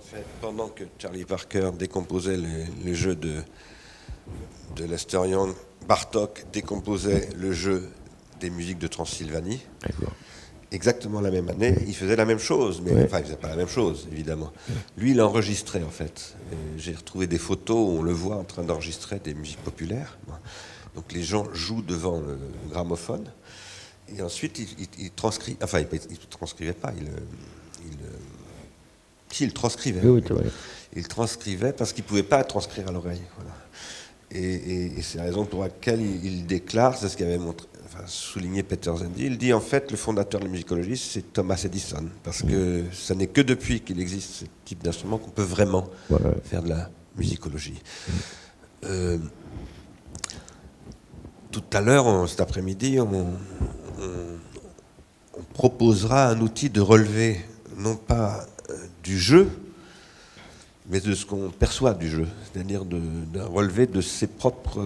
fait, pendant que Charlie Parker décomposait les jeux de Lester Young, Bartók décomposait le jeu des musiques de Transylvanie. D'accord. Exactement la même année, il faisait la même chose, mais Ouais. enfin, il faisait pas la même chose, évidemment. Lui, il enregistrait, en fait. Et j'ai retrouvé des photos où on le voit en train d'enregistrer des musiques populaires. Donc les gens jouent devant le gramophone, et ensuite, il transcrit. Enfin, il transcrivait pas, si, il transcrivait. Oui, c'est vrai. Il transcrivait parce qu'il ne pouvait pas transcrire à l'oreille. Voilà. Et c'est la raison pour laquelle il déclare, c'est ce qu'avait souligné Peter Zendy, il dit en fait le fondateur de la musicologie c'est Thomas Edison, parce que ça n'est que depuis qu'il existe ce type d'instrument qu'on peut vraiment faire de la musicologie. Tout à l'heure, cet après-midi, on proposera un outil de relevé, non pas du jeu, mais de ce qu'on perçoit du jeu, c'est-à-dire d'un relevé de ses propres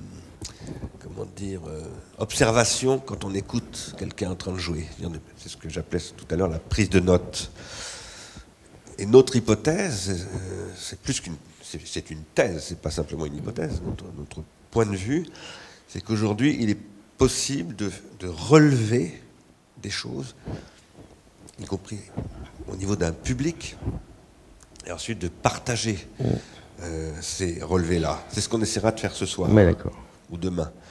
observations quand on écoute quelqu'un en train de jouer. C'est ce que j'appelais tout à l'heure la prise de notes. Et notre hypothèse, c'est une thèse, c'est pas simplement une hypothèse. Notre point de vue, c'est qu'aujourd'hui, il est possible de relever des choses, y compris au niveau d'un public, et ensuite de partager ces relevés-là. C'est ce qu'on essaiera de faire ce soir, Mais d'accord. ou demain.